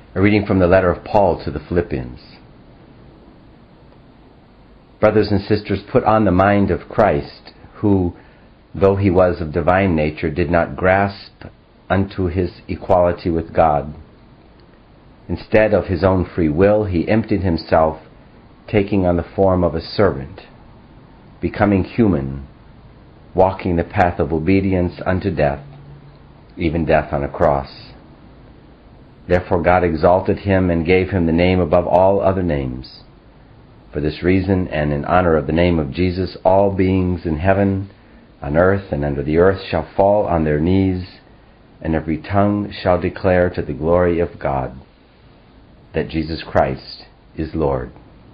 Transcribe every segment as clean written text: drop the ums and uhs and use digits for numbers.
A reading from the letter of Paul to the Philippians. Brothers and sisters, put on the mind of Christ, who, though he was of divine nature, did not grasp unto his equality with God. Instead of his own free will, he emptied himself, taking on the form of a servant, becoming human, walking the path of obedience unto death, even death on a cross. Therefore God exalted him and gave him the name above all other names. For this reason, and in honor of the name of Jesus, all beings in heaven, on earth, and under the earth shall fall on their knees, and every tongue shall declare to the glory of God that Jesus Christ is Lord.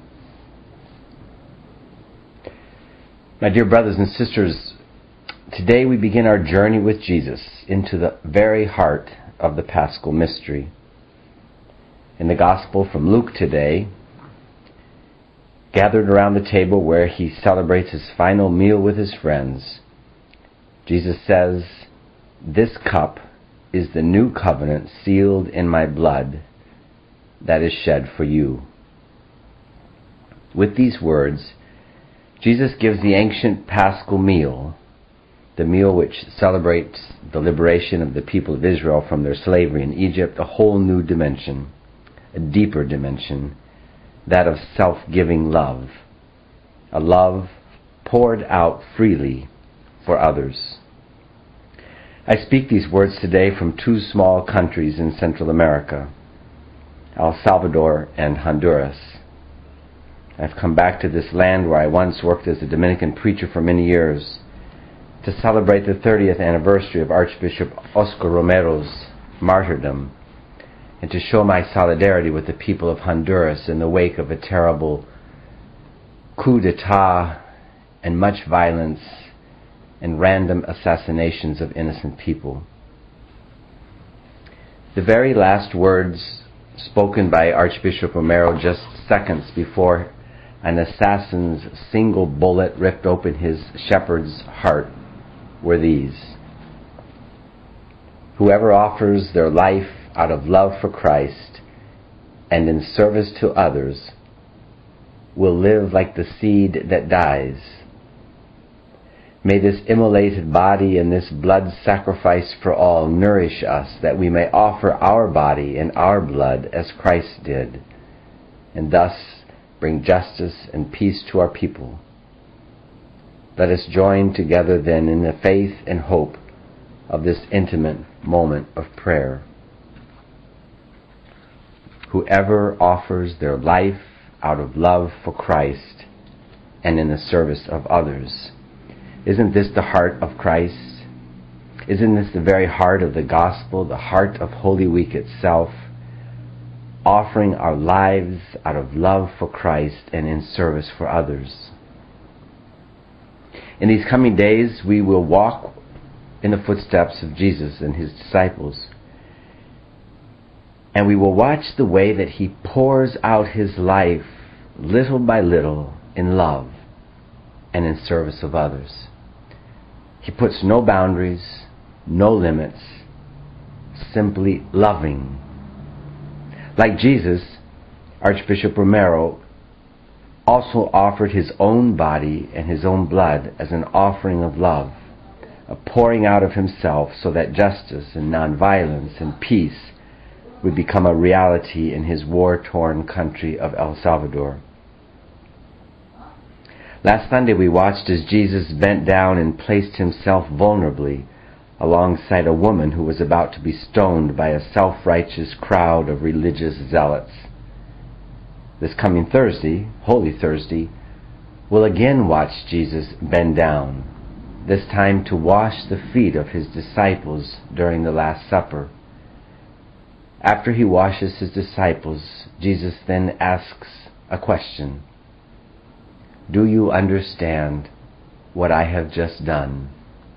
My dear brothers and sisters, today we begin our journey with Jesus into the very heart of the Paschal mystery. In the Gospel from Luke today, gathered around the table where he celebrates his final meal with his friends, Jesus says, "This cup is the new covenant sealed in my blood that is shed for you." With these words, Jesus gives the ancient Paschal meal, the meal which celebrates the liberation of the people of Israel from their slavery in Egypt, a whole new dimension, a deeper dimension, that of self-giving love, a love poured out freely for others. I speak these words today from two small countries in Central America, El Salvador and Honduras. I've come back to this land where I once worked as a Dominican preacher for many years to celebrate the 30th anniversary of Archbishop Oscar Romero's martyrdom, and to show my solidarity with the people of Honduras in the wake of a terrible coup d'etat and much violence and random assassinations of innocent people. The very last words spoken by Archbishop Romero just seconds before an assassin's single bullet ripped open his shepherd's heart were these: "Whoever offers their life out of love for Christ and in service to others will live like the seed that dies. May this immolated body and this blood sacrifice for all nourish us, that we may offer our body and our blood as Christ did, and thus bring justice and peace to our people. Let us join together then in the faith and hope of this intimate moment of prayer. Whoever offers their life out of love for Christ and in the service of others." Isn't this the heart of Christ? Isn't this the very heart of the gospel, the heart of Holy Week itself? Offering our lives out of love for Christ and in service for others. In these coming days, we will walk in the footsteps of Jesus and his disciples, and we will watch the way that he pours out his life little by little in love and in service of others. He puts no boundaries, no limits, simply loving. Like Jesus, Archbishop Romero also offered his own body and his own blood as an offering of love, a pouring out of himself so that justice and nonviolence and peace would become a reality in his war-torn country of El Salvador. Last Sunday we watched as Jesus bent down and placed himself vulnerably alongside a woman who was about to be stoned by a self-righteous crowd of religious zealots. This coming Thursday, Holy Thursday, we'll again watch Jesus bend down, this time to wash the feet of his disciples during the Last Supper. After he washes his disciples, Jesus then asks a question: "Do you understand what I have just done?"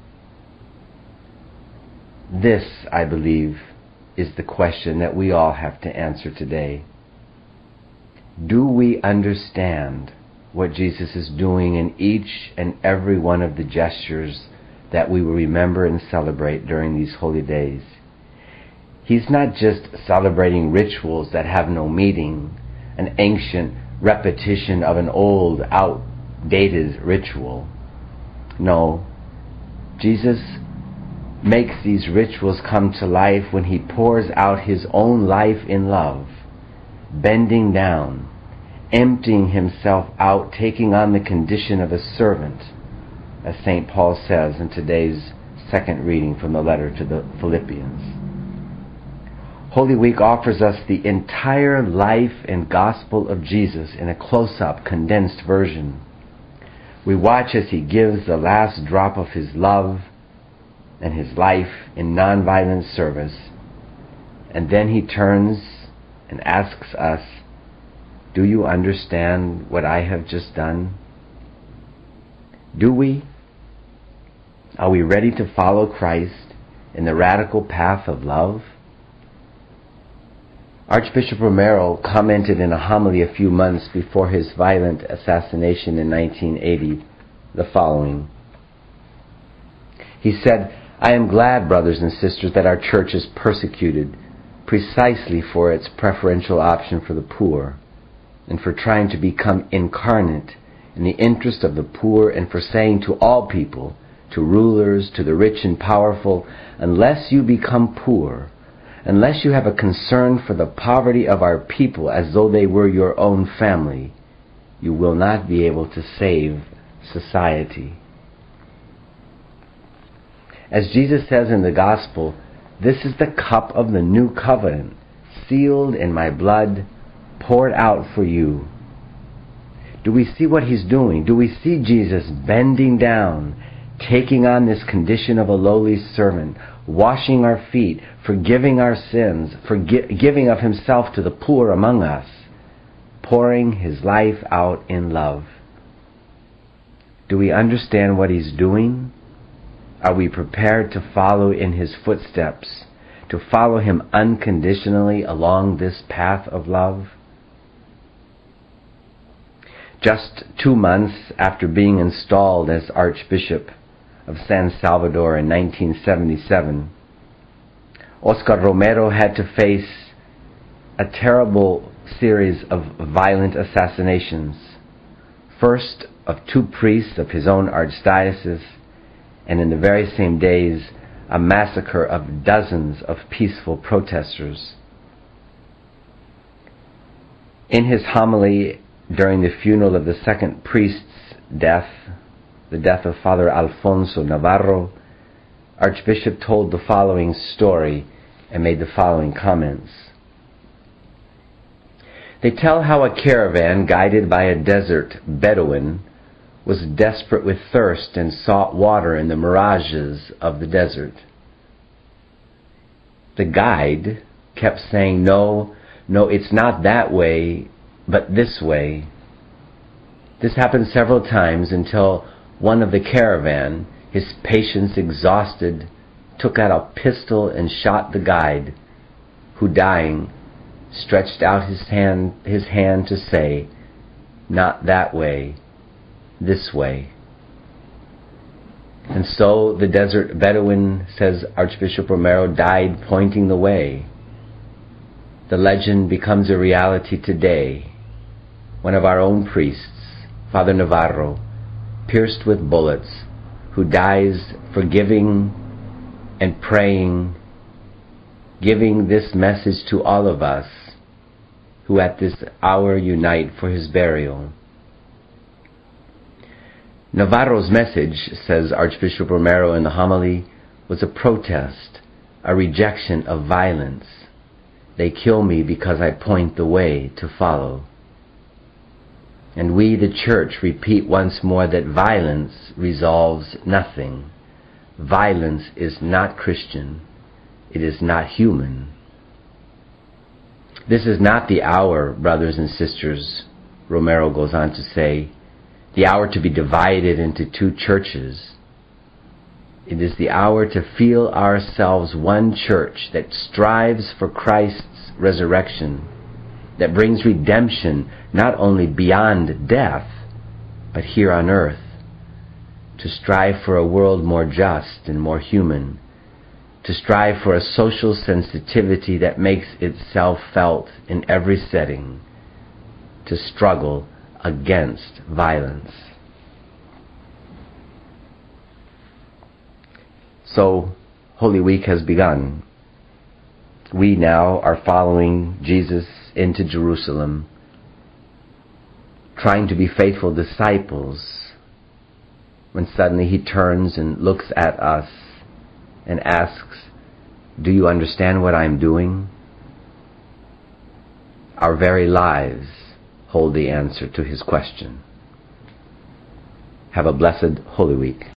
This, I believe, is the question that we all have to answer today. Do we understand what Jesus is doing in each and every one of the gestures that we will remember and celebrate during these holy days? He's not just celebrating rituals that have no meaning, an ancient repetition of an old, outdated ritual. No, Jesus makes these rituals come to life when he pours out his own life in love, bending down, emptying himself out, taking on the condition of a servant, as St. Paul says in today's second reading from the letter to the Philippians. Holy Week offers us the entire life and gospel of Jesus in a close-up, condensed version. We watch as he gives the last drop of his love and his life in nonviolent service, and then he turns and asks us, do you understand what I have just done? Do we? Are we ready to follow Christ in the radical path of love? Archbishop Romero commented in a homily a few months before his violent assassination in 1980 the following. He said, I am glad, brothers and sisters, that our church is persecuted precisely for its preferential option for the poor and for trying to become incarnate in the interest of the poor and for saying to all people, to rulers, to the rich and powerful, unless you become poor, unless you have a concern for the poverty of our people as though they were your own family, you will not be able to save society. As Jesus says in the Gospel, this is the cup of the new covenant, sealed in my blood, poured out for you. Do we see what he's doing? Do we see Jesus bending down, taking on this condition of a lowly servant, washing our feet, forgiving our sins, giving of himself to the poor among us, pouring his life out in love? Do we understand what he's doing? Are we prepared to follow in his footsteps, to follow him unconditionally along this path of love? Just 2 months after being installed as Archbishop of San Salvador in 1977, Oscar Romero had to face a terrible series of violent assassinations. First of 2 priests of his own archdiocese, and in the very same days, a massacre of dozens of peaceful protesters. In his homily during the funeral of the second priest's death, the death of Father Alfonso Navarro, Archbishop told the following story and made the following comments. They tell how a caravan guided by a desert Bedouin was desperate with thirst and sought water in the mirages of the desert. The guide kept saying, no, it's not that way, but this way. This happened several times until one of the caravan, his patience exhausted, took out a pistol and shot the guide, who, dying, stretched out his hand to say, not that way, this way. And so the desert Bedouin, says Archbishop Romero, died pointing the way. The legend becomes a reality today. One of our own priests, Father Navarro, pierced with bullets, who dies forgiving and praying, giving this message to all of us who at this hour unite for his burial. Navarro's message, says Archbishop Romero in the homily, was a protest, a rejection of violence. They kill me because I point the way to follow. And we, the Church, repeat once more that violence resolves nothing. Violence is not Christian. It is not human. This is not the hour, brothers and sisters, Romero goes on to say, the hour to be divided into 2 churches. It is the hour to feel ourselves one church that strives for Christ's resurrection, that brings redemption not only beyond death, but here on earth, to strive for a world more just and more human, to strive for a social sensitivity that makes itself felt in every setting, to struggle against violence. So, Holy Week has begun. We now are following Jesus into Jerusalem, trying to be faithful disciples, when suddenly he turns and looks at us and asks, "Do you understand what I'm doing?" Our very lives hold the answer to his question. Have a blessed Holy Week.